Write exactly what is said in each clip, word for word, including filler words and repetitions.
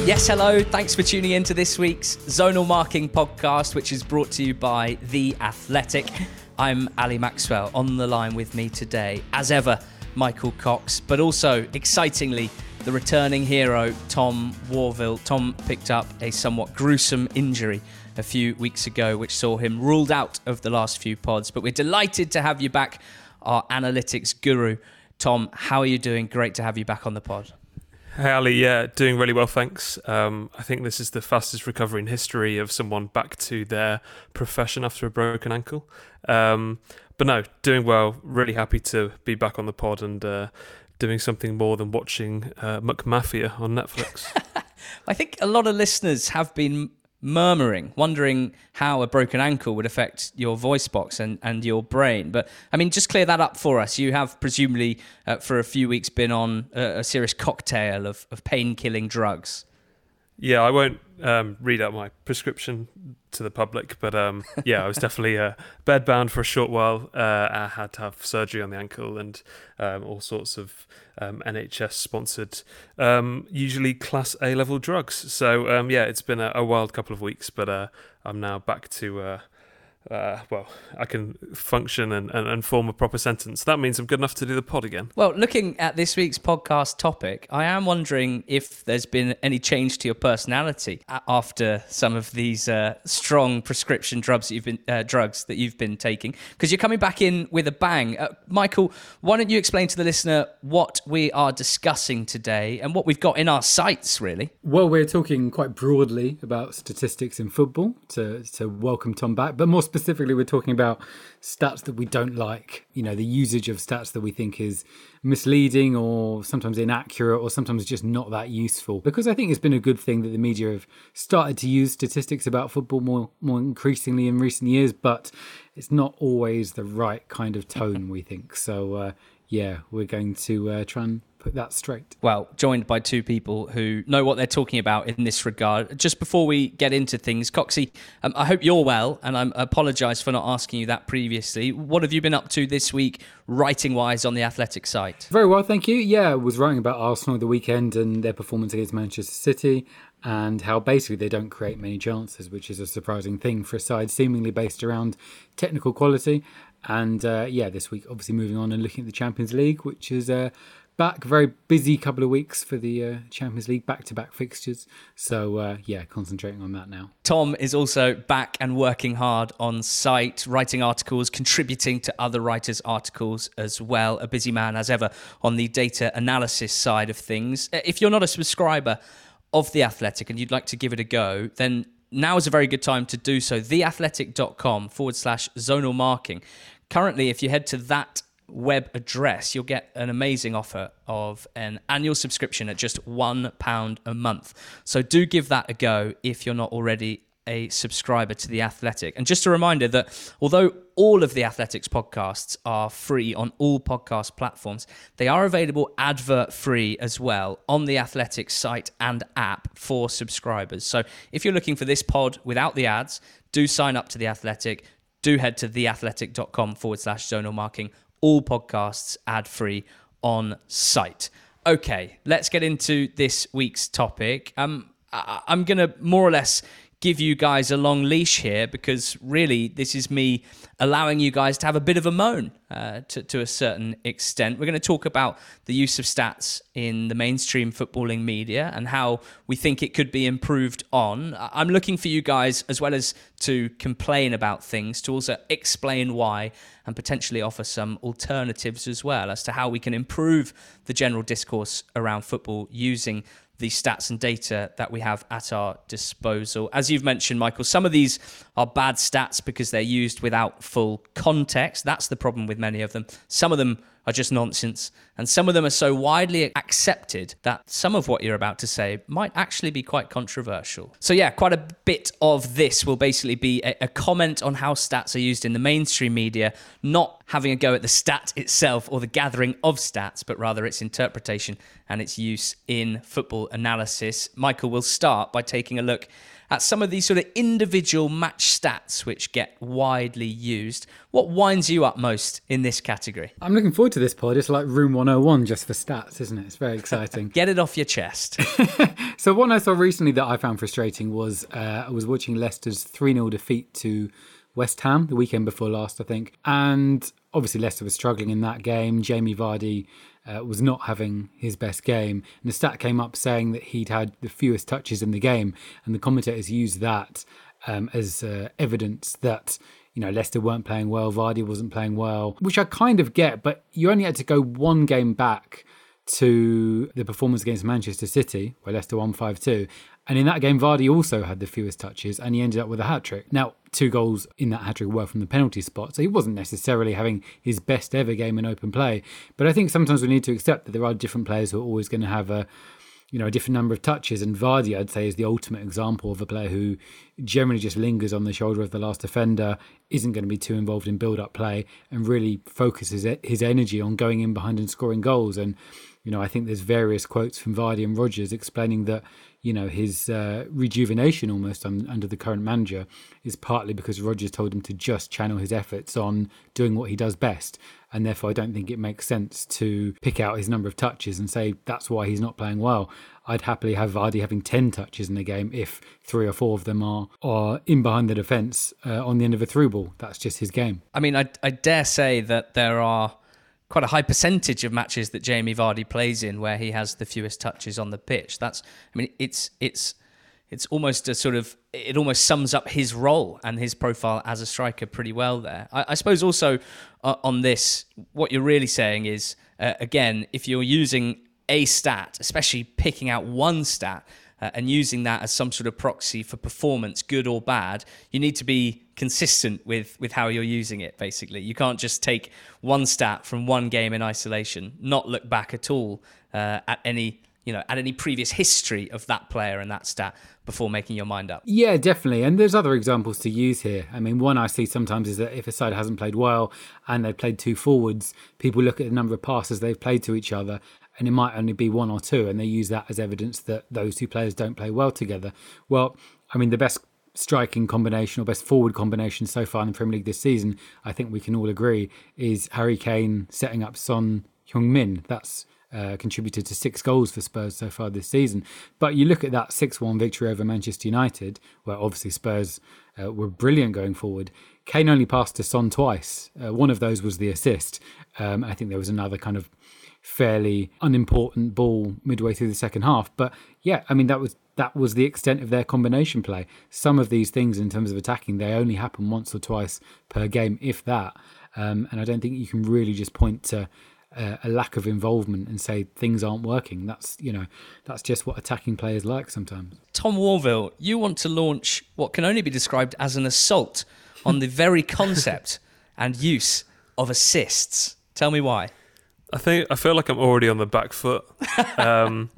Yes, hello. Thanks for tuning in to this week's Zonal Marking podcast, which is brought to you by The Athletic. I'm Ali Maxwell. On the line with me today, as ever, Michael Cox, but also, excitingly, the returning hero, Tom Warville. Tom picked up a somewhat gruesome injury a few weeks ago, which saw him ruled out of the last few pods. But we're delighted to have you back, our analytics guru. Tom, how are you doing? Great to have you back on the pod. Hey Ali, yeah, doing really well, thanks. Um, I think this is the fastest recovery in history of someone back to their profession after a broken ankle. Um, but no, doing well, really happy to be back on the pod and uh, doing something more than watching uh, McMafia on Netflix. I think a lot of listeners have been murmuring, wondering how a broken ankle would affect your voice box and, and your brain. But, I mean, just clear that up for us. You have presumably, uh, for a few weeks, been on a, a serious cocktail of, of pain-killing drugs. Yeah, I won't um, read out my prescription to the public, but um, yeah, I was definitely uh, bedbound for a short while. Uh, I had to have surgery on the ankle and um, all sorts of um, N H S-sponsored, um, usually Class A-level drugs. So um, yeah, it's been a, a wild couple of weeks, but uh, I'm now back to... Uh, Uh, well, I can function and, and, and form a proper sentence. That means I'm good enough to do the pod again. Well, looking at this week's podcast topic, I am wondering if there's been any change to your personality after some of these uh, strong prescription drugs that you've been uh, drugs that you've been taking, because you're coming back in with a bang. Uh, Michael, why don't you explain to the listener what we are discussing today and what we've got in our sights, really? Well, we're talking quite broadly about statistics in football to to welcome Tom back, but more specifically, Specifically, we're talking about stats that we don't like, you know, the usage of stats that we think is misleading or sometimes inaccurate or sometimes just not that useful. Because I think it's been a good thing that the media have started to use statistics about football more, more increasingly in recent years, but it's not always the right kind of tone, we think. So, uh, yeah, we're going to uh, try and put that straight. Well, joined by two people who know what they're talking about in this regard. Just before we get into things, Coxie, um, I hope you're well, and I apologise for not asking you that previously. What have you been up to this week, writing-wise, on the Athletic site? Very well, thank you. Yeah, I was writing about Arsenal at the weekend and their performance against Manchester City and how basically they don't create many chances, which is a surprising thing for a side seemingly based around technical quality. And uh, yeah, this week, obviously moving on and looking at the Champions League, which is uh, back, very busy couple of weeks for the uh, Champions League, back-to-back fixtures. So uh, yeah, concentrating on that now. Tom is also back and working hard on site, writing articles, contributing to other writers' articles as well. A busy man as ever on the data analysis side of things. If you're not a subscriber of The Athletic and you'd like to give it a go, then now is a very good time to do so. theathletic.com forward slash zonal marking. Currently, if you head to that web address, you'll get an amazing offer of an annual subscription at just one pound a month. So do give that a go if you're not already a subscriber to The Athletic. And just a reminder that although all of The Athletic's podcasts are free on all podcast platforms, they are available advert-free as well on The Athletic site and app for subscribers. So if you're looking for this pod without the ads, do sign up to The Athletic. Do head to theathletic.com forward slash zonal marking. All podcasts ad-free on site. Okay, let's get into this week's topic. Um, I- I'm going to more or less give you guys a long leash here because really this is me allowing you guys to have a bit of a moan uh, to, to a certain extent. We're going to talk about the use of stats in the mainstream footballing media and how we think it could be improved on. I'm looking for you guys, as well as to complain about things, to also explain why and potentially offer some alternatives as well as to how we can improve the general discourse around football using the stats and data that we have at our disposal. As you've mentioned, Michael, some of these are bad stats because they're used without full context. That's the problem with many of them. Some of them are just nonsense. And some of them are so widely accepted that some of what you're about to say might actually be quite controversial. So yeah, quite a bit of this will basically be a, a comment on how stats are used in the mainstream media, not having a go at the stat itself or the gathering of stats, but rather its interpretation and its use in football analysis. Michael will start by taking a look at some of these sort of individual match stats which get widely used. What winds you up most in this category? I'm looking forward to this pod. It's like Room one oh one just for stats, isn't it? It's very exciting. Get it off your chest. So one I saw recently that I found frustrating was uh, I was watching Leicester's three nil defeat to West Ham the weekend before last, I think. And obviously Leicester was struggling in that game. Jamie Vardy uh, was not having his best game. And the stat came up saying that he'd had the fewest touches in the game. And the commentators used that um, as uh, evidence that, you know, Leicester weren't playing well, Vardy wasn't playing well, which I kind of get. But you only had to go one game back to the performance against Manchester City, where Leicester won five two. And in that game, Vardy also had the fewest touches and he ended up with a hat-trick. Now, two goals in that hat-trick were from the penalty spot, so he wasn't necessarily having his best ever game in open play. But I think sometimes we need to accept that there are different players who are always going to have a, you know, a different number of touches. And Vardy, I'd say, is the ultimate example of a player who generally just lingers on the shoulder of the last defender, isn't going to be too involved in build-up play, and really focuses his energy on going in behind and scoring goals. And you know, I think there's various quotes from Vardy and Rodgers explaining that, you know, his uh, rejuvenation almost un- under the current manager is partly because Rodgers told him to just channel his efforts on doing what he does best. And therefore, I don't think it makes sense to pick out his number of touches and say that's why he's not playing well. I'd happily have Vardy having ten touches in the game if three or four of them are, are in behind the defence uh, on the end of a through ball. That's just his game. I mean, I, I dare say that there are quite a high percentage of matches that Jamie Vardy plays in where he has the fewest touches on the pitch. That's, I mean, it's it's it's almost a sort of, it almost sums up his role and his profile as a striker pretty well there. I, I suppose also uh, on this, what you're really saying is, uh, again, if you're using a stat, especially picking out one stat, Uh, and using that as some sort of proxy for performance, good or bad, you need to be consistent with, with how you're using it, basically. You can't just take one stat from one game in isolation, not look back at all uh, at any, you know, at any previous history of that player and that stat before making your mind up. Yeah, definitely. And there's other examples to use here. I mean, one I see sometimes is that if a side hasn't played well and they've played two forwards, people look at the number of passes they've played to each other, and it might only be one or two, and they use that as evidence that those two players don't play well together. Well, I mean, the best striking combination or best forward combination so far in the Premier League this season, I think we can all agree, is Harry Kane setting up Son Heung-min. That's uh, contributed to six goals for Spurs so far this season. But you look at that six one victory over Manchester United, where obviously Spurs uh, were brilliant going forward. Kane only passed to Son twice. Uh, one of those was the assist. Um, I think there was another kind of fairly unimportant ball midway through the second half. But yeah, I mean, that was that was the extent of their combination play. Some of these things in terms of attacking, they only happen once or twice per game, if that. Um, and I don't think you can really just point to uh, a lack of involvement and say things aren't working. That's, you know, that's just what attacking players like sometimes. Tom Warville, you want to launch what can only be described as an assault on the very concept and use of assists. Tell me why. I think I feel like I'm already on the back foot. Um,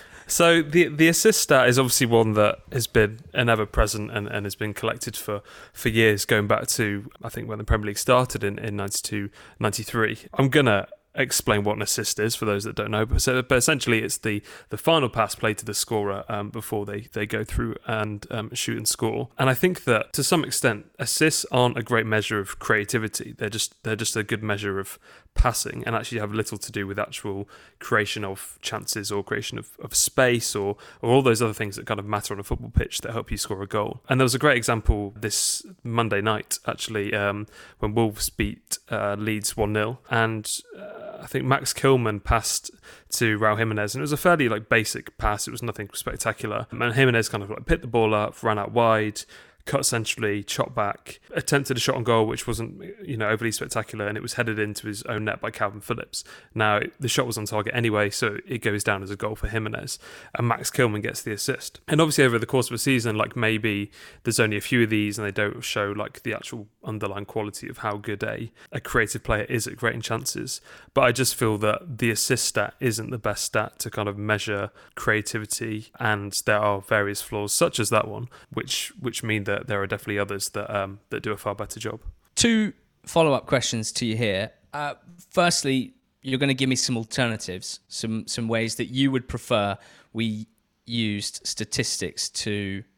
so the the assist stat is obviously one that has been an ever present and, and has been collected for, for years, going back to I think when the Premier League started in, in ninety-two ninety-three. I'm gonna explain what an assist is for those that don't know, but, so, but essentially it's the the final pass played to the scorer um, before they, they go through and um, shoot and score. And I think that to some extent assists aren't a great measure of creativity. They're just they're just a good measure of passing and actually have little to do with actual creation of chances or creation of, of space or or all those other things that kind of matter on a football pitch that help you score a goal. And there was a great example this Monday night actually um, when Wolves beat uh, Leeds one nil, and uh, I think Max Kilman passed to Raul Jimenez, and it was a fairly like basic pass. It was nothing spectacular. And Jimenez kind of like picked the ball up, ran out wide, cut centrally, chopped back, attempted a shot on goal, which wasn't, you know, overly spectacular, and it was headed into his own net by Calvin Phillips. Now, the shot was on target anyway, so it goes down as a goal for Jimenez, and Max Kilman gets the assist. And obviously, over the course of a season, like maybe there's only a few of these, and they don't show like the actual underlying quality of how good a, a creative player is at creating chances. But I just feel that the assist stat isn't the best stat to kind of measure creativity, and there are various flaws, such as that one, which which mean that there are definitely others that um, that do a far better job. Two follow-up questions to you here. Uh, firstly, you're going to give me some alternatives, some some ways that you would prefer we used statistics to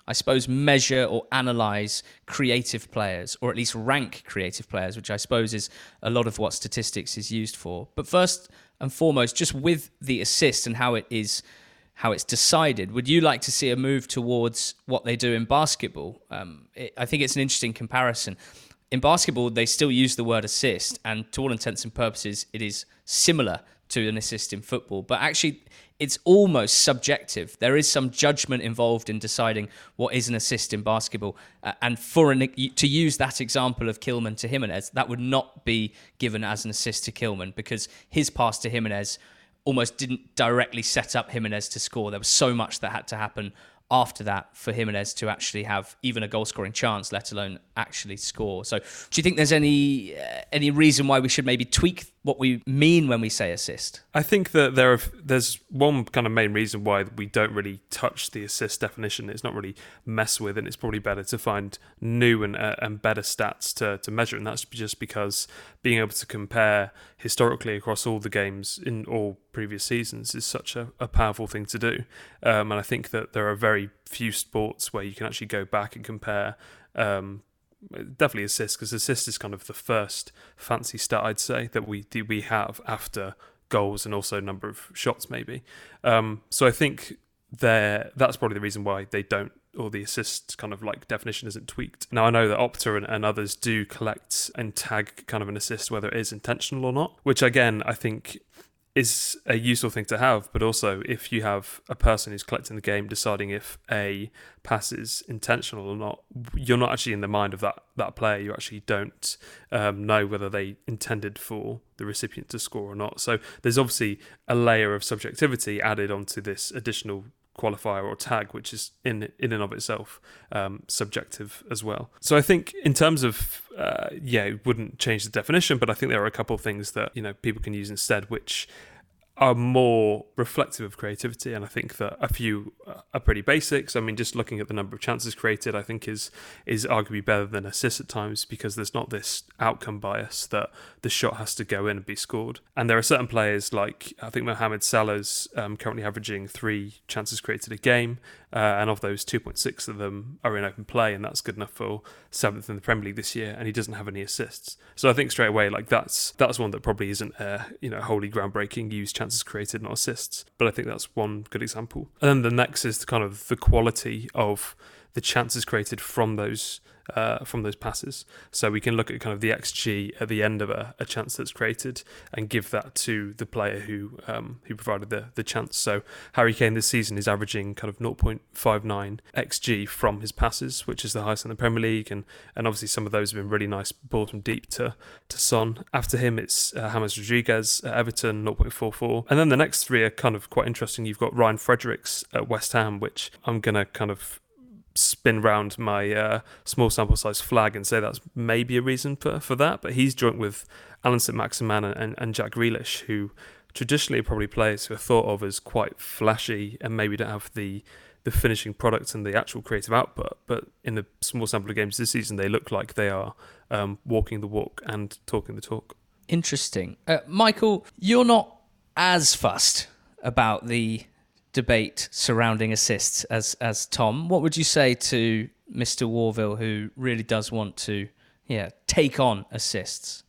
I suppose, measure or analyse creative players, or at least rank creative players, which I suppose is a lot of what statistics is used for. But first and foremost, just with the assist and how it is, how it's decided, would you like to see a move towards what they do in basketball? Um, it, I think it's an interesting comparison. In basketball, they still use the word assist, and to all intents and purposes, it is similar to an assist in football. But actually, it's almost subjective. There is some judgment involved in deciding what is an assist in basketball. Uh, and for an, to use that example of Kilman to Jimenez, that would not be given as an assist to Kilman, because his pass to Jimenez almost didn't directly set up Jimenez to score. There was so much that had to happen after that for Jimenez to actually have even a goal-scoring chance, let alone actually score. So do you think there's any uh, any reason why we should maybe tweak what we mean when we say assist? I think that there are, there's one kind of main reason why we don't really touch the assist definition. It's not really messed with, and it's probably better to find new and uh, and better stats to, to measure. And that's just because being able to compare historically across all the games in all previous seasons is such a, a powerful thing to do. Um, and I think that there are very few sports where you can actually go back and compare. Um, definitely assists, because assist is kind of the first fancy stat, I'd say, that we do we have after goals and also number of shots maybe. Um, so I think there that's probably the reason why they don't, or the assist kind of like definition isn't tweaked. Now I know that Opta and, and others do collect and tag kind of an assist whether it is intentional or not, which again I think is a useful thing to have, but also if you have a person who's collecting the game deciding if a pass is intentional or not, you're not actually in the mind of that that player. You actually don't um, know whether they intended for the recipient to score or not. So there's obviously a layer of subjectivity added onto this additional qualifier or tag, which is in in and of itself um, subjective as well. So I think in terms of uh, yeah, it wouldn't change the definition, but I think there are a couple of things that, you know, people can use instead, which are more reflective of creativity, and I think that a few are pretty basics. I mean, just looking at the number of chances created, I think is is arguably better than assists at times, because there's not this outcome bias that the shot has to go in and be scored. And there are certain players, like I think Mohamed Salah's um, currently averaging three chances created a game, uh, and of those, two point six of them are in open play, and that's good enough for seventh in the Premier League this year, and he doesn't have any assists. So I think straight away, like that's that's one that probably isn't a, you know, wholly groundbreaking use chances created, not assists, but I think that's one good example. And then the next is the kind of the quality of the chances created from those uh, from those passes. So we can look at kind of the X G at the end of a, a chance that's created and give that to the player who um, who provided the the chance. So Harry Kane this season is averaging kind of zero point five nine X G from his passes, which is the highest in the Premier League, and and obviously some of those have been really nice balls from deep to to Son. After him, it's uh, James Rodriguez at Everton, zero point four four, and then the next three are kind of quite interesting. You've got Ryan Fredericks at West Ham, which I'm gonna kind of spin round my uh, small sample size flag and say that's maybe a reason for, for that, but he's joint with Alan Saint-Maximin and, and Jack Grealish, who traditionally are probably players who are thought of as quite flashy and maybe don't have the the finishing product and the actual creative output, but in the small sample of games this season they look like they are um, walking the walk and talking the talk. Interesting. Uh, Michael, you're not as fussed about the debate surrounding assists as as Tom. What would you say to Mister Warville, who really does want to yeah take on assists?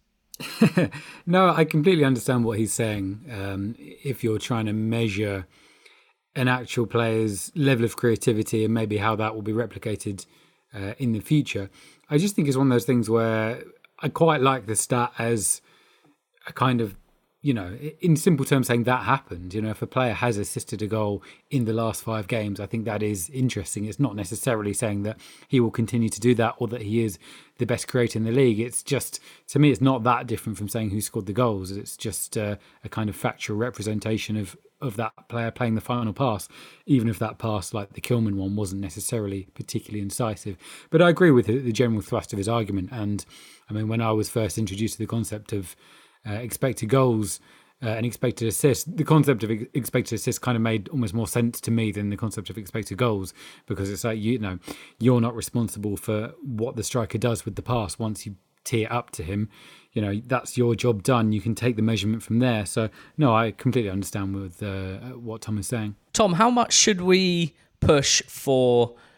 No, I completely understand what he's saying. Um, if you're trying to measure an actual player's level of creativity and maybe how that will be replicated uh, in the future, I just think it's one of those things where I quite like the stat as a kind of, you know, in simple terms, saying that happened. You know, if a player has assisted a goal in the last five games, I think that is interesting. It's not necessarily saying that he will continue to do that or that he is the best creator in the league. It's just, to me, it's not that different from saying who scored the goals. It's just uh, a kind of factual representation of, of that player playing the final pass, even if that pass, like the Kilman one, wasn't necessarily particularly incisive. But I agree with the general thrust of his argument. And I mean, when I was first introduced to the concept of Uh, expected goals uh, and expected assists, the concept of ex- expected assists kind of made almost more sense to me than the concept of expected goals, because it's like, you know, you're not responsible for what the striker does with the pass. Once you tee it up to him, you know, that's your job done. You can take the measurement from there. So no, I completely understand with uh, what Tom is saying. Tom, how much should we push for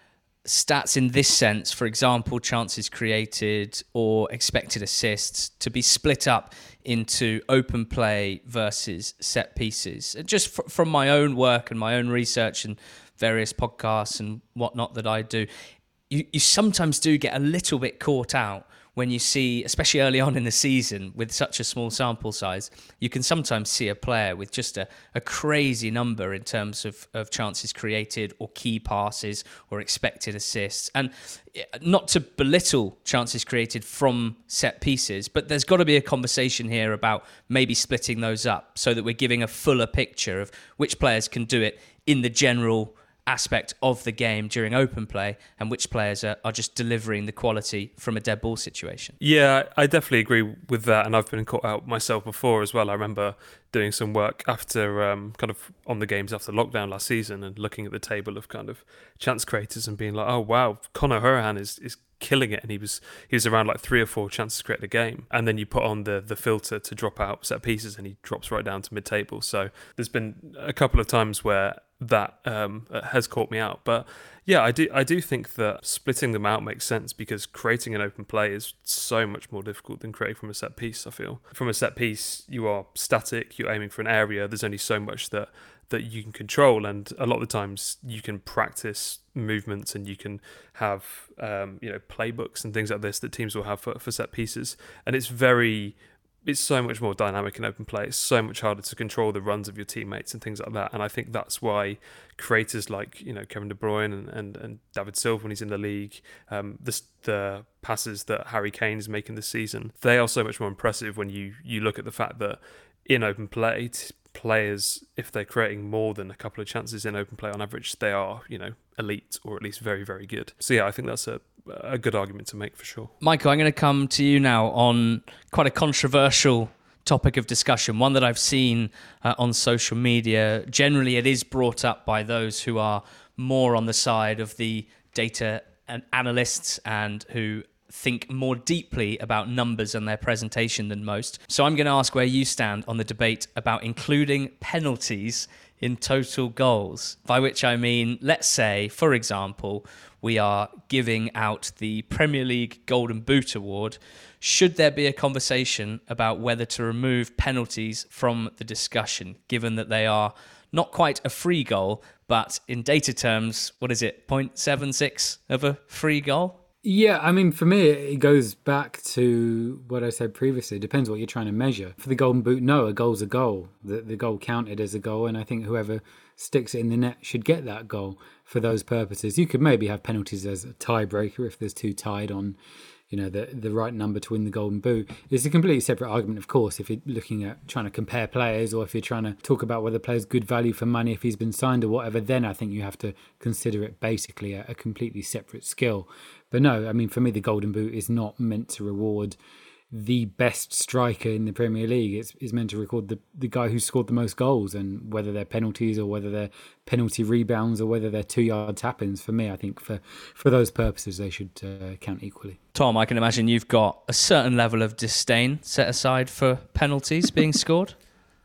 stats in this sense, for example, chances created or expected assists, to be split up into open play versus set pieces. Just f- from my own work and my own research and various podcasts and whatnot that I do, you, you sometimes do get a little bit caught out when you see, especially early on in the season, with such a small sample size, you can sometimes see a player with just a, a crazy number in terms of, of chances created or key passes or expected assists. And not to belittle chances created from set pieces, but there's got to be a conversation here about maybe splitting those up so that we're giving a fuller picture of which players can do it in the general aspect of the game during open play and which players are, are just delivering the quality from a dead ball situation. Yeah, I definitely agree with that, and I've been caught out myself before as well. I remember doing some work after um, kind of on the games after lockdown last season and looking at the table of kind of chance creators and being like, oh wow, Conor Hourihane is is killing it, and he was he was around like three or four chances created a game, and then you put on the the filter to drop out set pieces and he drops right down to mid-table. So there's been a couple of times where that um, has caught me out. But yeah, I do I do think that splitting them out makes sense, because creating an open play is so much more difficult than creating from a set piece, I feel. From a set piece, you are static, you're aiming for an area, there's only so much that that you can control, and a lot of the times you can practice movements and you can have um, you know playbooks and things like this that teams will have for, for set pieces, and it's very it's so much more dynamic in open play. It's so much harder to control the runs of your teammates and things like that. And I think that's why creators like, you know, Kevin De Bruyne and, and, and David Silva when he's in the league, um, the, the passes that Harry Kane is making this season, they are so much more impressive when you, you look at the fact that in open play, t- players, if they're creating more than a couple of chances in open play on average, they are, you know, elite or at least very, very good. So yeah, I think that's a a good argument to make for sure. Michael, I'm going to come to you now on quite a controversial topic of discussion, one that I've seen uh, on social media. Generally, it is brought up by those who are more on the side of the data and analysts and who think more deeply about numbers and their presentation than most. So I'm going to ask where you stand on the debate about including penalties in total goals, by which I mean, let's say, for example, we are giving out the Premier League Golden Boot Award. Should there be a conversation about whether to remove penalties from the discussion, given that they are not quite a free goal, but in data terms, what is it, zero point seven six of a free goal? Yeah, I mean, for me, it goes back to what I said previously. It depends what you're trying to measure. For the Golden Boot, no, a goal's a goal. The, the goal counted as a goal, and I think whoever sticks it in the net should get that goal for those purposes. You could maybe have penalties as a tiebreaker if there's two tied on, you know, the the right number to win the Golden Boot. It's a completely separate argument, of course, if you're looking at trying to compare players, or if you're trying to talk about whether a player's good value for money if he's been signed or whatever, then I think you have to consider it basically a, a completely separate skill. But no, I mean, for me, the Golden Boot is not meant to reward the best striker in the Premier League. It's, it's meant to record the, the guy who scored the most goals, and whether they're penalties or whether they're penalty rebounds or whether they're two-yard tap-ins, for me, I think for, for those purposes, they should uh, count equally. Tom, I can imagine you've got a certain level of disdain set aside for penalties being scored.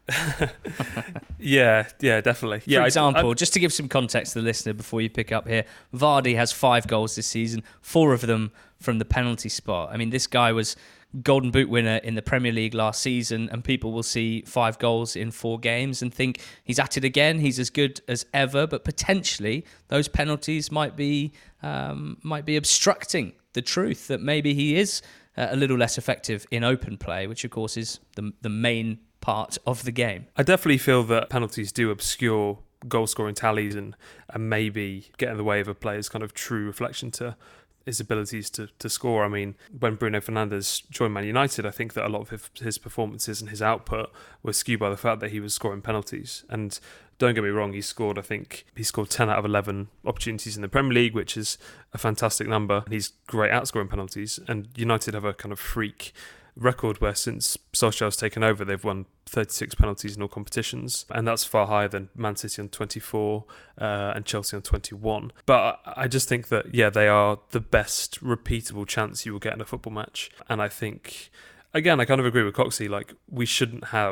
yeah, yeah, definitely. For yeah, example, I, I, just to give some context to the listener before you pick up here, Vardy has five goals this season, four of them from the penalty spot. I mean, this guy was Golden Boot winner in the Premier League last season, and people will see five goals in four games and think he's at it again, he's as good as ever, but potentially those penalties might be um, might be obstructing the truth that maybe he is uh, a little less effective in open play, which of course is the the main part of the game. I definitely feel that penalties do obscure goal scoring tallies and, and maybe get in the way of a player's kind of true reflection to his abilities to, to score. I mean, when Bruno Fernandes joined Man United, I think that a lot of his, his performances and his output were skewed by the fact that he was scoring penalties. And don't get me wrong, he scored, I think, he scored ten out of eleven opportunities in the Premier League, which is a fantastic number. He's great at scoring penalties, and United have a kind of freak record where since Solskjaer's taken over, they've won thirty-six penalties in all competitions, and that's far higher than Man City on twenty-four uh, and Chelsea on twenty-one. But I just think that, yeah, they are the best repeatable chance you will get in a football match. And I think, again, I kind of agree with Coxey, like, we shouldn't have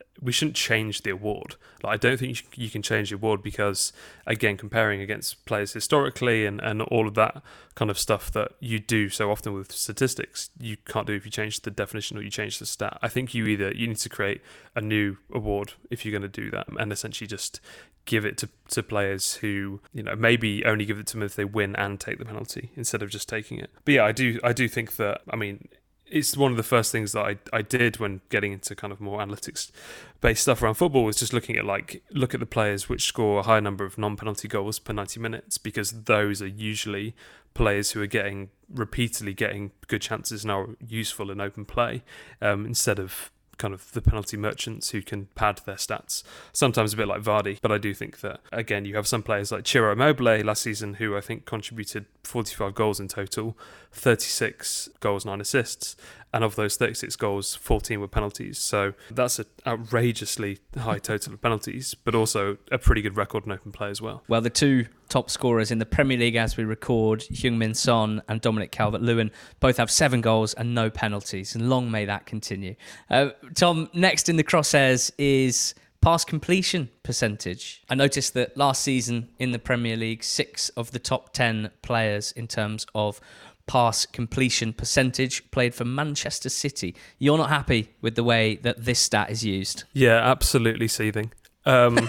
we shouldn't change the award. Like, I don't think you can change the award because, again, comparing against players historically and, and all of that kind of stuff that you do so often with statistics, you can't do if you change the definition or you change the stat. I think you either you need to create a new award if you're going to do that, and essentially just give it to, to players who, you know, maybe only give it to them if they win and take the penalty instead of just taking it. But yeah, I do I do think that, I mean, it's one of the first things that I, I did when getting into kind of more analytics-based stuff around football, was just looking at, like, look at the players which score a high number of non-penalty goals per ninety minutes, because those are usually players who are getting, repeatedly getting good chances and are useful in open play, um, instead of kind of the penalty merchants who can pad their stats. Sometimes a bit like Vardy, but I do think that, again, you have some players like Ciro Immobile last season who I think contributed forty-five goals in total, thirty-six goals, nine assists, and of those thirty-six goals, fourteen were penalties. So that's an outrageously high total of penalties, but also a pretty good record in open play as well. Well, the two top scorers in the Premier League as we record, Heung-min Son and Dominic Calvert-Lewin, both have seven goals and no penalties, and long may that continue. Uh, Tom, next in the crosshairs is pass completion percentage. I noticed that last season in the Premier League, six of the top ten players in terms of pass completion percentage played for Manchester City. You're not happy with the way that this stat is used? Yeah, absolutely seething. Um,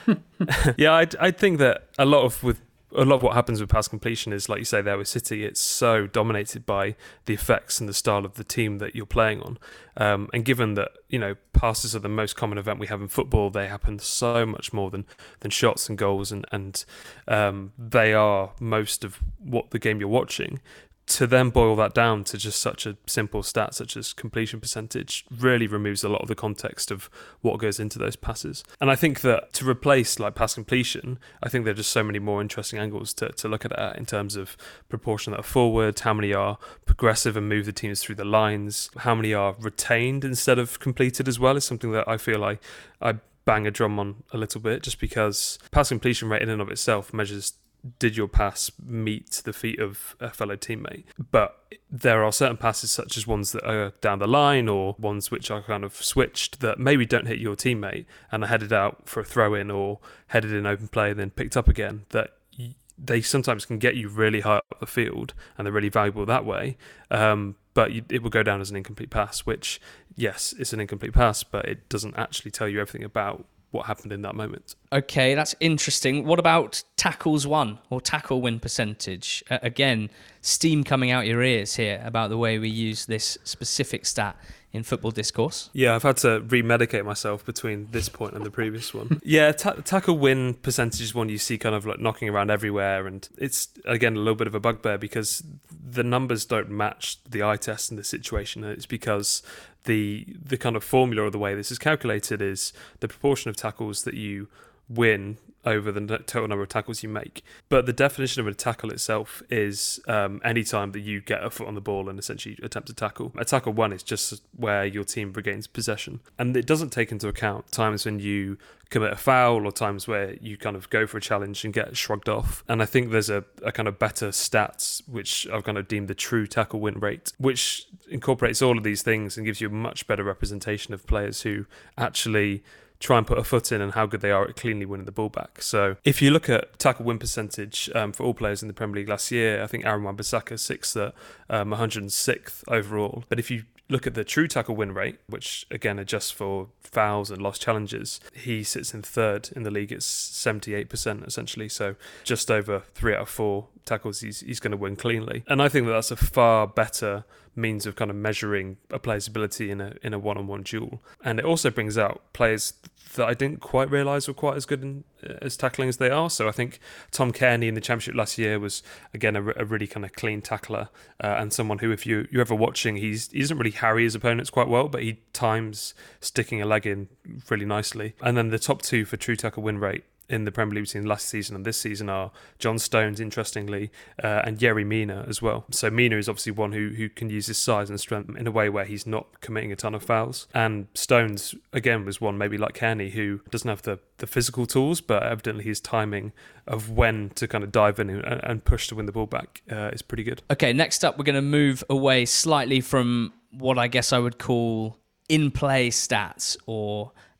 yeah, I I think that a lot of with a lot of what happens with pass completion is, like you say there with City, it's so dominated by the effects and the style of the team that you're playing on. Um, and given that, you know, passes are the most common event we have in football, they happen so much more than, than shots and goals, and, and um, they are most of what the game you're watching. To then boil that down to just such a simple stat such as completion percentage really removes a lot of the context of what goes into those passes. And I think that to replace like pass completion, I think there are just so many more interesting angles to, to look at it in terms of proportion that are forward, how many are progressive and move the teams through the lines, how many are retained instead of completed as well, is something that I feel I, I bang a drum on a little bit, just because pass completion rate in and of itself measures did your pass meet the feet of a fellow teammate? But there are certain passes, such as ones that are down the line or ones which are kind of switched, that maybe don't hit your teammate and are headed out for a throw-in or headed in open play and then picked up again, that they sometimes can get you really high up the field and they're really valuable that way. Um, but you, it will go down as an incomplete pass, which, yes, it's an incomplete pass, but it doesn't actually tell you everything about what happened in that moment. Okay, that's interesting. What about tackles won or tackle win percentage? Uh, again, steam coming out your ears here about the way we use this specific stat in football discourse. Yeah, I've had to remedicate myself between this point and the previous one. Yeah, ta- tackle win percentage is one you see kind of like knocking around everywhere, and it's, again, a little bit of a bugbear because the numbers don't match the eye test in this situation. It's because the the kind of formula or the way this is calculated is the proportion of tackles that you win over the total number of tackles you make. But the definition of a tackle itself is um, any time that you get a foot on the ball and essentially attempt to tackle. A tackle one is just where your team regains possession. And it doesn't take into account times when you commit a foul or times where you kind of go for a challenge and get shrugged off. And I think there's a, a kind of better stats, which I've kind of deemed the true tackle win rate, which incorporates all of these things and gives you a much better representation of players who actually try and put a foot in and how good they are at cleanly winning the ball back. So if you look at tackle win percentage um, for all players in the Premier League last year, I think Aaron Wan-Bissaka sixth at um, one hundred sixth overall. But if you look at the true tackle win rate, which again adjusts for fouls and lost challenges, he sits in third in the league. It's seventy-eight percent essentially. So just over three out of four tackles he's, he's going to win cleanly. And I think that that's a far better means of kind of measuring a player's ability in a in a one-on-one duel. And it also brings out players that I didn't quite realise were quite as good in, as tackling as they are. So I think Tom Cairney in the Championship last year was, again, a, a really kind of clean tackler uh, and someone who, if you, you're ever watching, he's, he doesn't really harry his opponents quite well, but he times sticking a leg in really nicely. And then the top two for true tackle win rate in the Premier League between last season and this season are John Stones, interestingly, uh, and Yerry Mina as well. So Mina is obviously one who who can use his size and strength in a way where he's not committing a ton of fouls. And Stones, again, was one maybe like Cairney, who doesn't have the, the physical tools, but evidently his timing of when to kind of dive in and, and push to win the ball back uh, is pretty good. Okay, next up, we're going to move away slightly from what I guess I would call in-play stats or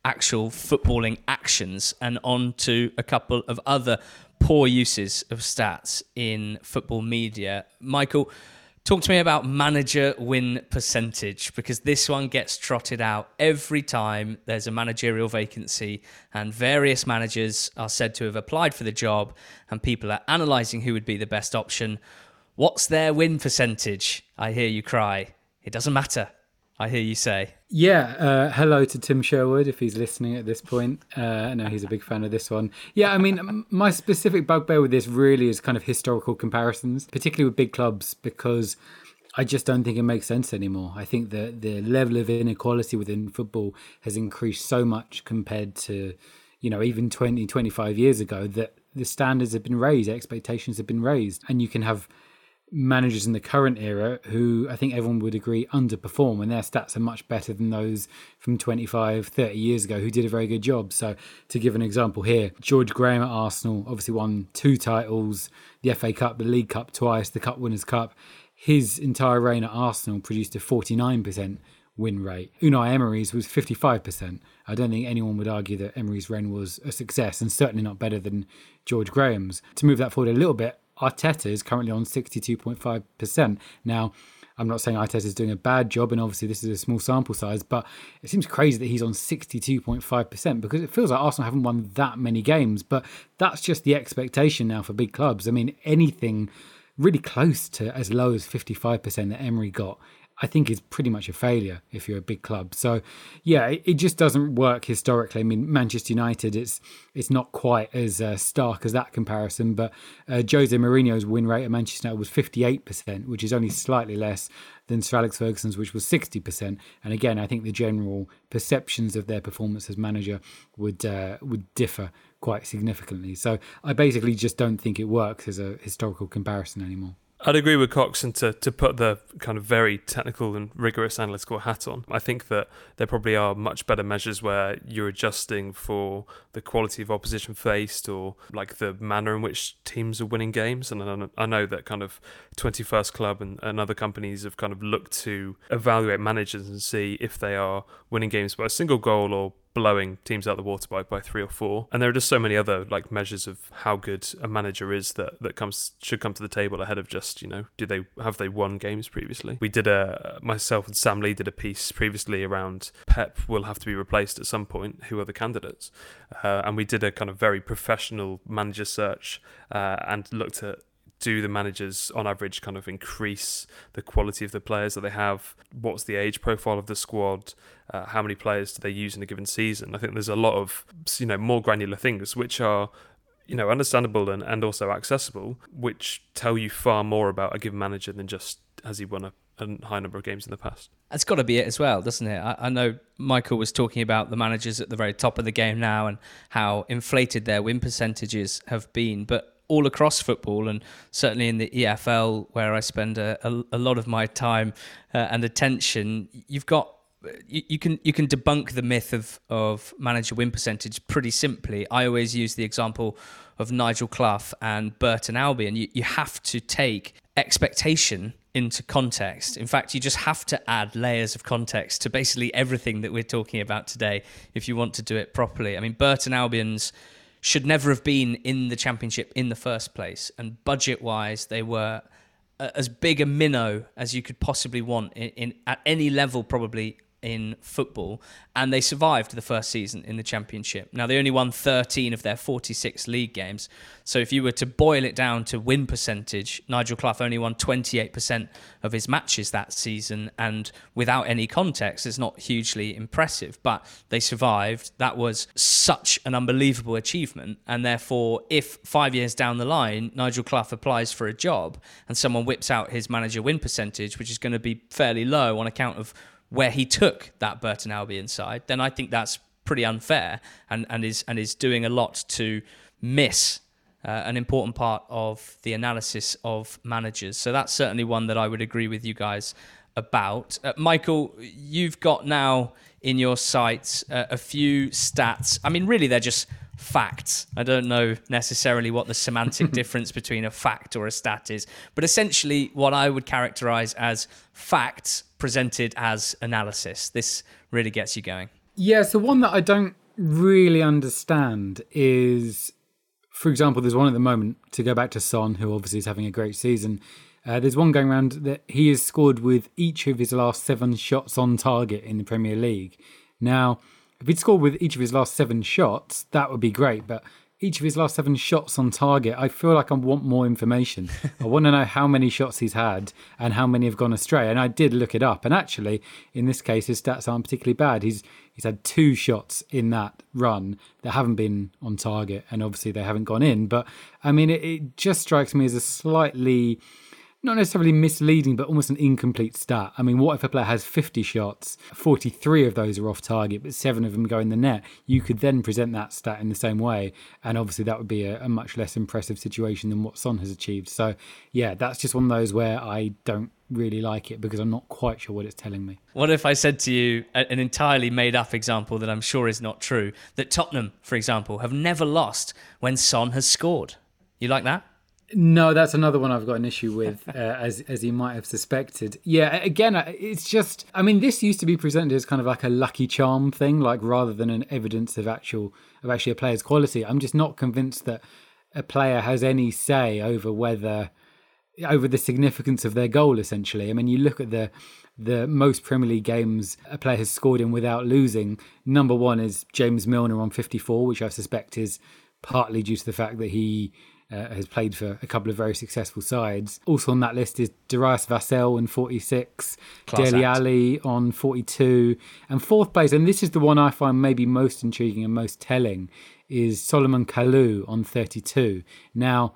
actual footballing actions and on to a couple of other poor uses of stats in football media. Michael, talk to me about manager win percentage, because this one gets trotted out every time there's a managerial vacancy and various managers are said to have applied for the job and people are analysing who would be the best option. What's their win percentage? I hear you cry. It doesn't matter, I hear you say. Yeah, uh, hello to Tim Sherwood if he's listening at this point. Uh, I know he's a big fan of this one. Yeah, I mean, my specific bugbear with this really is kind of historical comparisons, particularly with big clubs, because I just don't think it makes sense anymore. I think that the level of inequality within football has increased so much compared to, you know, even twenty, twenty-five years ago, that the standards have been raised, expectations have been raised, and you can have managers in the current era who I think everyone would agree underperform, and their stats are much better than those from twenty-five, thirty years ago who did a very good job. So to give an example here, George Graham at Arsenal obviously won two titles, the F A Cup, the League Cup twice, the Cup Winners' Cup. His entire reign at Arsenal produced a forty-nine percent win rate. Unai Emery's was fifty-five percent. I don't think anyone would argue that Emery's reign was a success, and certainly not better than George Graham's. To move that forward a little bit, Arteta is currently on sixty-two point five percent. Now, I'm not saying Arteta is doing a bad job, and obviously this is a small sample size, but it seems crazy that he's on sixty-two point five percent, because it feels like Arsenal haven't won that many games, but that's just the expectation now for big clubs. I mean, anything really close to as low as fifty-five percent that Emery got, I think is pretty much a failure if you're a big club. So, yeah, it, it just doesn't work historically. I mean, Manchester United, it's it's not quite as uh, stark as that comparison, but uh, Jose Mourinho's win rate at Manchester United was fifty-eight percent, which is only slightly less than Sir Alex Ferguson's, which was sixty percent. And again, I think the general perceptions of their performance as manager would uh, would differ quite significantly. So I basically just don't think it works as a historical comparison anymore. I'd agree with Coxon to, to put the kind of very technical and rigorous analytical hat on. I think that there probably are much better measures where you're adjusting for the quality of opposition faced, or like the manner in which teams are winning games. And I know that kind of twenty-first Club and, and other companies have kind of looked to evaluate managers and see if they are winning games by a single goal or blowing teams out of the water by, by three or four. And there are just so many other like measures of how good a manager is that, that comes should come to the table ahead of just, you know, do they have they won games previously? We did a, myself and Sam Lee did a piece previously around Pep will have to be replaced at some point. Who are the candidates? Uh, and we did a kind of very professional manager search uh, and looked at, do the managers on average kind of increase the quality of the players that they have? What's the age profile of the squad? Uh, how many players do they use in a given season? I think there's a lot of, you know, more granular things which are, you know, understandable and, and also accessible, which tell you far more about a given manager than just has he won a, a high number of games in the past. That's got to be it as well, doesn't it? I, I know Michael was talking about the managers at the very top of the game now and how inflated their win percentages have been, but all across football, and certainly in the E F L, where I spend a, a, a lot of my time uh, and attention, you've got you, you can you can debunk the myth of of manager win percentage pretty simply. I always use the example of Nigel Clough and Burton Albion. You you have to take expectation into context. In fact, you just have to add layers of context to basically everything that we're talking about today if you want to do it properly. I mean, Burton Albion's should never have been in the Championship in the first place. And budget-wise, they were as big a minnow as you could possibly want in, in at any level, probably, in football, and they survived the first season in the Championship. Now, they only won thirteen of their forty-six league games, so if you were to boil it down to win percentage, Nigel Clough only won twenty-eight percent of his matches that season, and without any context, it's not hugely impressive, but they survived. That was such an unbelievable achievement, and therefore, if five years down the line, Nigel Clough applies for a job, and someone whips out his manager win percentage, which is going to be fairly low on account of where he took that Burton Albion side, then I think that's pretty unfair and, and is and is doing a lot to miss uh, an important part of the analysis of managers. So that's certainly one that I would agree with you guys about. Uh, Michael, you've got now in your sights uh, a few stats. I mean, really, they're just facts. I don't know necessarily what the semantic difference between a fact or a stat is, but essentially what I would characterize as facts presented as analysis. This really gets you going. Yeah, so one that I don't really understand is, for example, there's one at the moment, to go back to Son, who obviously is having a great season. Uh, there's one going around that he has scored with each of his last seven shots on target in the Premier League. Now, if he'd scored with each of his last seven shots, that would be great. But each of his last seven shots on target, I feel like I want more information. I want to know how many shots he's had and how many have gone astray. And I did look it up. And actually, in this case, his stats aren't particularly bad. He's he's had two shots in that run that haven't been on target. And obviously, they haven't gone in. But, I mean, it, it just strikes me as a slightly, not necessarily misleading, but almost an incomplete stat. I mean, what if a player has fifty shots, forty-three of those are off target, but seven of them go in the net? You could then present that stat in the same way, and obviously that would be a, a much less impressive situation than what Son has achieved. So, yeah, that's just one of those where I don't really like it because I'm not quite sure what it's telling me. What if I said to you an entirely made-up example that I'm sure is not true, that Tottenham, for example, have never lost when Son has scored? You like that? No, that's another one I've got an issue with, uh, as as you might have suspected. Yeah, again, it's just, I mean, this used to be presented as kind of like a lucky charm thing, like rather than an evidence of actual of actually a player's quality. I'm just not convinced that a player has any say over whether over the significance of their goal. Essentially, I mean, you look at the the most Premier League games a player has scored in without losing. Number one is James Milner on fifty-four, which I suspect is partly due to the fact that he Uh, has played for a couple of very successful sides. Also on that list is Darius Vassell on forty-six, Dele Alli on forty-two, and fourth place, and this is the one I find maybe most intriguing and most telling, is Solomon Kalou on thirty-two. Now,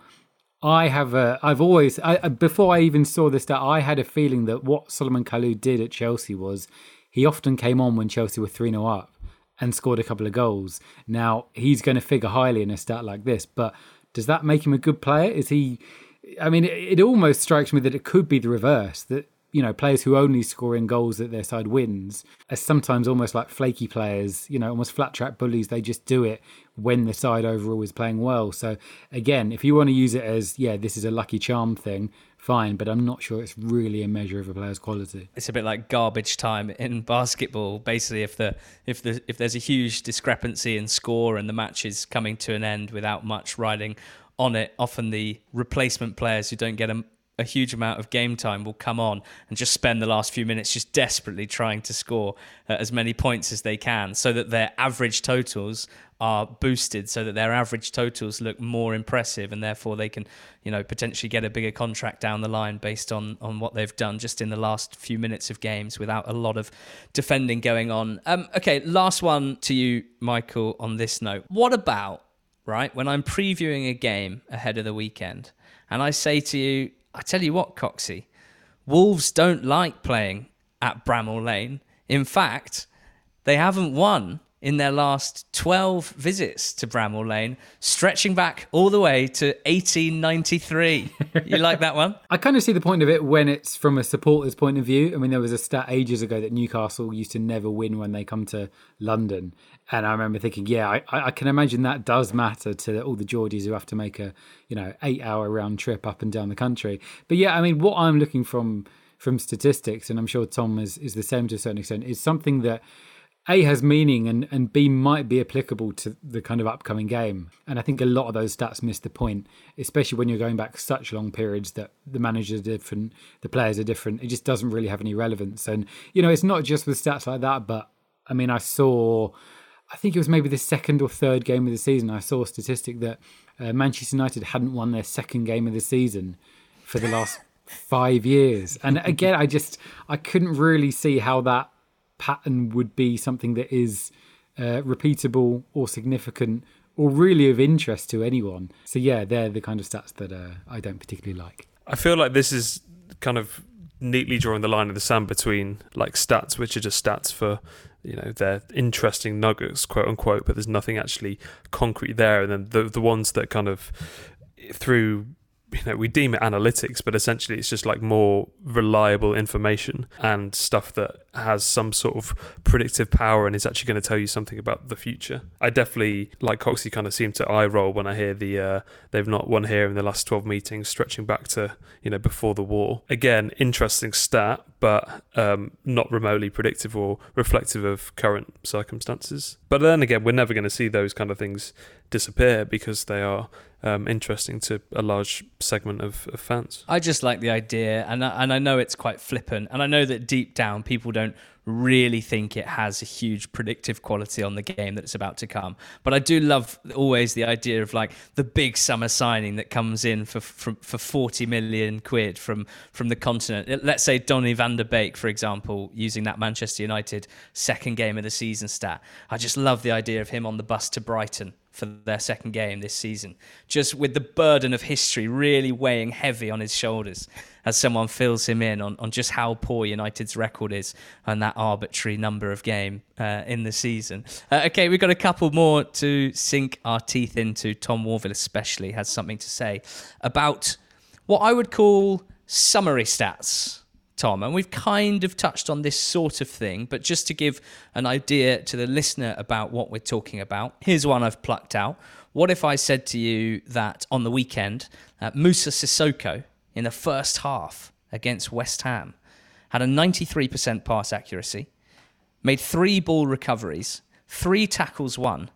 I have a, I've always, I, before I even saw this stat, I had a feeling that what Solomon Kalou did at Chelsea was he often came on when Chelsea were three nil up and scored a couple of goals. Now, he's going to figure highly in a stat like this, but does that make him a good player? Is he, I mean, it, it almost strikes me that it could be the reverse, that, you know, players who only score in goals that their side wins are sometimes almost like flaky players, you know, almost flat track bullies. They just do it when the side overall is playing well. So again, if you want to use it as, yeah, this is a lucky charm thing, fine, but I'm not sure it's really a measure of a player's quality. It's a bit like garbage time in basketball. Basically, if the if the if there's a huge discrepancy in score and the match is coming to an end without much riding on it, often the replacement players who don't get a, a huge amount of game time will come on and just spend the last few minutes just desperately trying to score uh, as many points as they can, so that their average totals are boosted, so that their average totals look more impressive, and therefore they can, you know, potentially get a bigger contract down the line based on on what they've done just in the last few minutes of games without a lot of defending going on. Um, okay, last one to you, Michael, on this note. What about, right, when I'm previewing a game ahead of the weekend and I say to you, I tell you what, Coxie, Wolves don't like playing at Bramall Lane. In fact, they haven't won in their last twelve visits to Bramall Lane, stretching back all the way to eighteen ninety-three. You like that one? I kind of see the point of it when it's from a supporter's point of view. I mean, there was a stat ages ago that Newcastle used to never win when they come to London. And I remember thinking, yeah, I, I can imagine that does matter to all the Geordies who have to make a, you know, eight hour round trip up and down the country. But yeah, I mean, what I'm looking from from statistics, and I'm sure Tom is, is the same to a certain extent, is something that A, has meaning, and, and B, might be applicable to the kind of upcoming game. And I think a lot of those stats miss the point, especially when you're going back such long periods that the managers are different, the players are different. It just doesn't really have any relevance. And, you know, it's not just with stats like that, but I mean, I saw, I think it was maybe the second or third game of the season, I saw a statistic that uh, Manchester United hadn't won their second game of the season for the last five years. And again, I just, I couldn't really see how that pattern would be something that is uh, repeatable or significant or really of interest to anyone. So yeah, they're the kind of stats that uh, I don't particularly like. I feel like this is kind of neatly drawing the line in the sand between like stats, which are just stats for, you know, they're interesting nuggets, quote unquote, but there's nothing actually concrete there, and then the the ones that kind of through you know, we deem it analytics, but essentially it's just like more reliable information and stuff that has some sort of predictive power and is actually going to tell you something about the future. I definitely, like Coxie, kind of seem to eye roll when I hear the uh, they've not won here in the last twelve meetings, stretching back to, you know, before the war. Again, interesting stat, but um, not remotely predictive or reflective of current circumstances. But then again, we're never going to see those kind of things disappear because they are um, interesting to a large segment of, of fans. I just like the idea, and I, and I know it's quite flippant, and I know that deep down people don't really think it has a huge predictive quality on the game that it's about to come. But I do love always the idea of like the big summer signing that comes in for for, for forty million quid from from the continent. Let's say Donny van der Beek, for example, using that Manchester United second game of the season stat. I just love the idea of him on the bus to Brighton for their second game this season, just with the burden of history really weighing heavy on his shoulders as someone fills him in on, on just how poor United's record is and that arbitrary number of game uh, in the season. Uh, okay, we've got a couple more to sink our teeth into. Tom Warville especially has something to say about what I would call summary stats, Tom, and we've kind of touched on this sort of thing, but just to give an idea to the listener about what we're talking about, here's one I've plucked out. What if I said to you that on the weekend, uh, Moussa Sissoko in the first half against West Ham had a ninety-three percent pass accuracy, made three ball recoveries, three tackles won,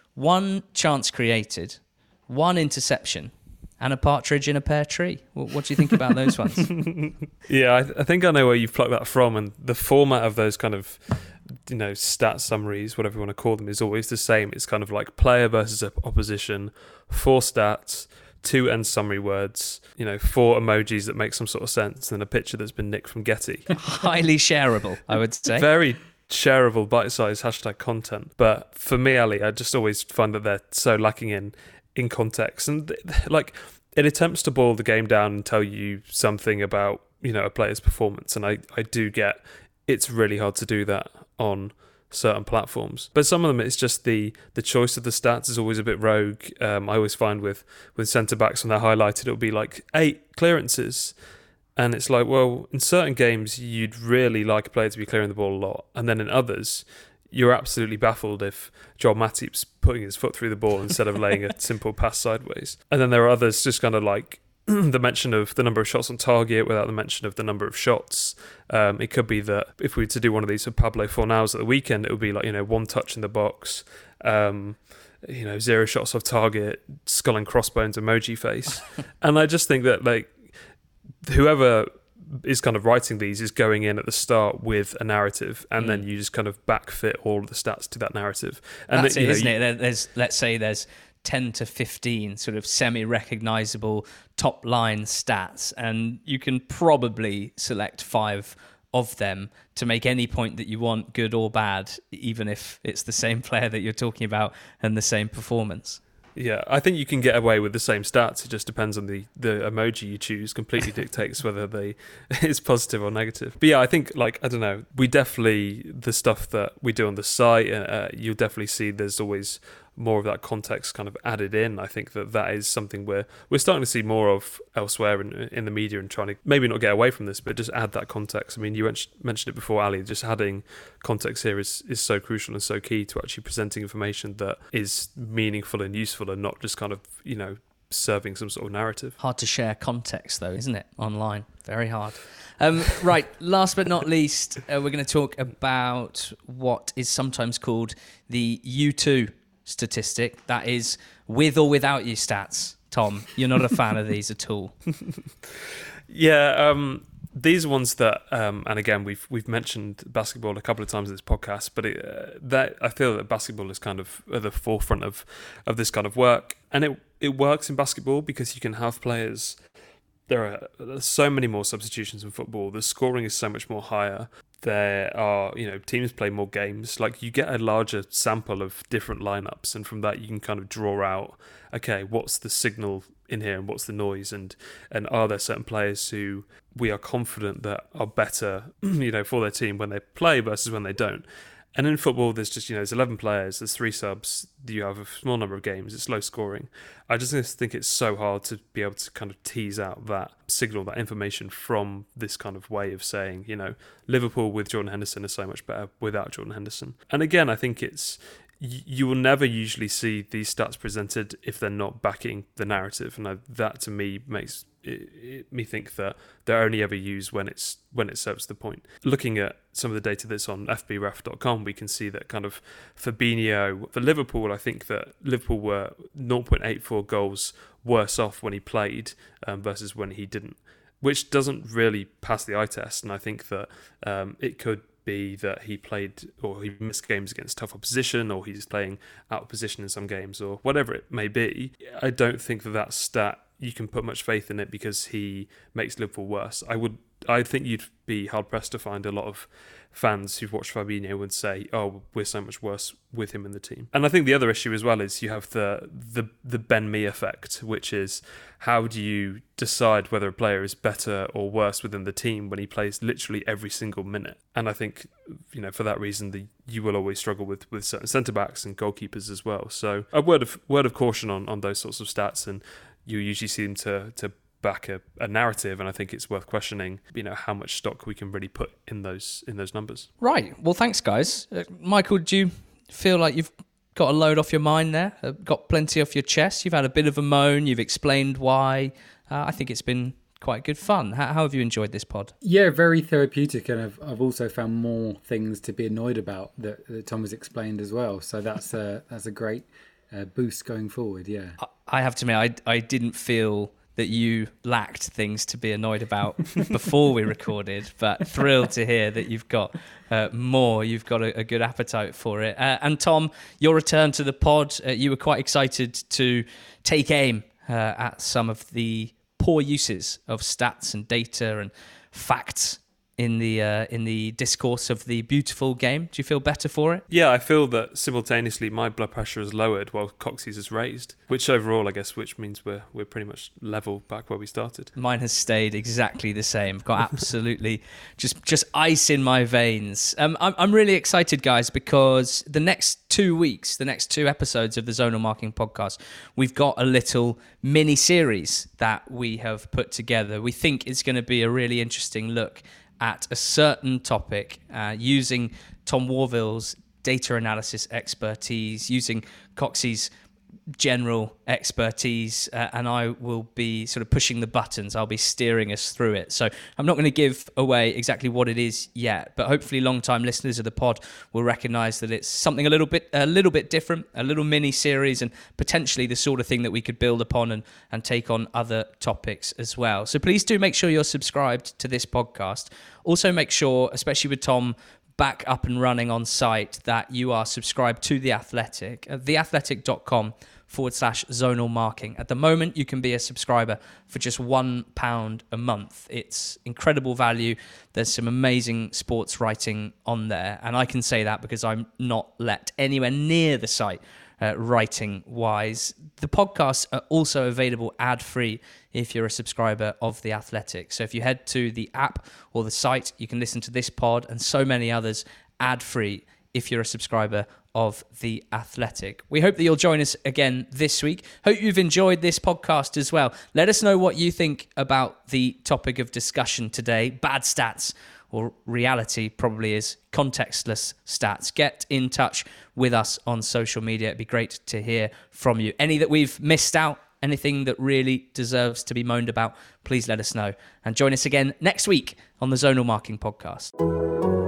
one chance created, one interception, and a partridge in a pear tree? What, what do you think about those ones? Yeah, I, th- I think I know where you've plucked that from, and the format of those kind of, you know, stat summaries, whatever you want to call them, is always the same. It's kind of like player versus opposition, four stats, two end summary words, you know, four emojis that make some sort of sense, and a picture that's been nicked from Getty. Highly shareable, I would say. Very shareable, bite-sized hashtag content. But for me, Ali, I just always find that they're so lacking in in context, and like it attempts to boil the game down and tell you something about, you know, a player's performance, and I, I do get it's really hard to do that on certain platforms, but some of them it's just the the choice of the stats is always a bit rogue. um, I always find with with centre backs when they're highlighted it'll be like eight clearances, and it's like, well, in certain games you'd really like a player to be clearing the ball a lot, and then in others you're absolutely baffled if Joel Matip's putting his foot through the ball instead of laying a simple pass sideways. And then there are others just kind of like the mention of the number of shots on target without the mention of the number of shots. Um, it could be that if we were to do one of these for Pablo Fornals at the weekend, it would be like, you know, one touch in the box, um, you know, zero shots off target, skull and crossbones emoji face. And I just think that like whoever is kind of writing these is going in at the start with a narrative, and mm. then you just kind of backfit all of the stats to that narrative. And that's that, it, know, isn't you, it? There's, let's say there's ten to fifteen sort of semi-recognizable top line stats, and you can probably select five of them to make any point that you want, good or bad, even if it's the same player that you're talking about and the same performance. Yeah, I think you can get away with the same stats. It just depends on the, the emoji you choose. Completely dictates whether they it's positive or negative. But yeah, I think, like, I don't know, we definitely, the stuff that we do on the site, uh, you'll definitely see there's always more of that context kind of added in. I think that that is something we're we're starting to see more of elsewhere in, in the media, and trying to maybe not get away from this, but just add that context. I mean, you mentioned it before, Ali, just adding context here is, is so crucial and so key to actually presenting information that is meaningful and useful, and not just kind of, you know, serving some sort of narrative. Hard to share context though, isn't it? Online. Very hard. Um, right, last but not least, uh, we're going to talk about what is sometimes called the U two statistic. That is with or without you stats. Tom, you're not a fan of these at all. Yeah, um, these are ones that, um, and again, we've we've mentioned basketball a couple of times in this podcast, but it, uh, that I feel that basketball is kind of at the forefront of, of this kind of work, and it it works in basketball because you can have players. There are so many more substitutions in football. The scoring is so much more higher. There are, you know, teams play more games. Like, you get a larger sample of different lineups, and from that you can kind of draw out, okay, what's the signal in here and what's the noise, and and are there certain players who we are confident that are better, you know, for their team when they play versus when they don't. And in football, there's just, you know, there's eleven players, there's three subs, you have a small number of games, it's low scoring. I just think it's so hard to be able to kind of tease out that signal, that information from this kind of way of saying, you know, Liverpool with Jordan Henderson is so much better without Jordan Henderson. And again, I think it's, you will never usually see these stats presented if they're not backing the narrative. And that to me makes it, it, me think that they're only ever used when it's when it serves the point. Looking at some of the data that's on F B ref dot com, we can see that kind of Fabinho, for Liverpool, I think that Liverpool were zero point eight four goals worse off when he played um, versus when he didn't, which doesn't really pass the eye test. And I think that um, it could be that he played or he missed games against tough opposition, or he's playing out of position in some games, or whatever it may be. I don't think that that stat, you can put much faith in it because he makes Liverpool worse. I would, I think you'd be hard pressed to find a lot of fans who've watched Fabinho would say, "Oh, we're so much worse with him in the team." And I think the other issue as well is you have the the the Ben Mee effect, which is how do you decide whether a player is better or worse within the team when he plays literally every single minute? And I think, you know, for that reason, the you will always struggle with with certain centre backs and goalkeepers as well. So a word of word of caution on on those sorts of stats, and you usually see them to to back a, a narrative, and I think it's worth questioning, you know, how much stock we can really put in those in those numbers. Right. Well, thanks, guys. Uh, Michael, do you feel like you've got a load off your mind there? Uh, got plenty off your chest? You've had a bit of a moan. You've explained why. Uh, I think it's been quite good fun. How, how have you enjoyed this pod? Yeah, very therapeutic, and I've I've also found more things to be annoyed about that, that Tom has explained as well. So that's a that's a great uh, boost going forward. Yeah. I, I have to admit, I I didn't feel that you lacked things to be annoyed about before we recorded, but thrilled to hear that you've got uh, more, you've got a, a good appetite for it. Uh, and Tom, your return to the pod, uh, you were quite excited to take aim uh, at some of the poor uses of stats and data and facts in the uh, in the discourse of the beautiful game. Do you feel better for it? Yeah, I feel that simultaneously my blood pressure is lowered while Coxey's is raised, which overall, I guess, which means we're we're pretty much level back where we started. Mine has stayed exactly the same. I've got absolutely just just ice in my veins. Um, I'm I'm really excited, guys, because the next two weeks, the next two episodes of the Zonal Marking podcast, we've got a little mini series that we have put together. We think it's going to be a really interesting look at a certain topic, uh, using Tom Warville's data analysis expertise, using Coxey's general expertise, uh, and I will be sort of pushing the buttons. I'll be steering us through it. So I'm not going to give away exactly what it is yet, but hopefully long-time listeners of the pod will recognise that it's something a little bit a little bit different, a little mini-series, and potentially the sort of thing that we could build upon and, and take on other topics as well. So please do make sure you're subscribed to this podcast. Also make sure, especially with Tom back up and running on site, that you are subscribed to The Athletic at theathletic.com forward slash zonal marking. At the moment, you can be a subscriber for just one pound a month. It's incredible value. There's some amazing sports writing on there. And I can say that because I'm not let anywhere near the site uh, writing wise. The podcasts are also available ad-free if you're a subscriber of The Athletic. So if you head to the app or the site, you can listen to this pod and so many others ad-free if you're a subscriber of The Athletic. We hope that you'll join us again this week. Hope you've enjoyed this podcast as well. Let us know what you think about the topic of discussion today. Bad stats, or reality probably is contextless stats. Get in touch with us on social media. It'd be great to hear from you. Any that we've missed out, anything that really deserves to be moaned about, please let us know. And join us again next week on the Zonal Marking Podcast.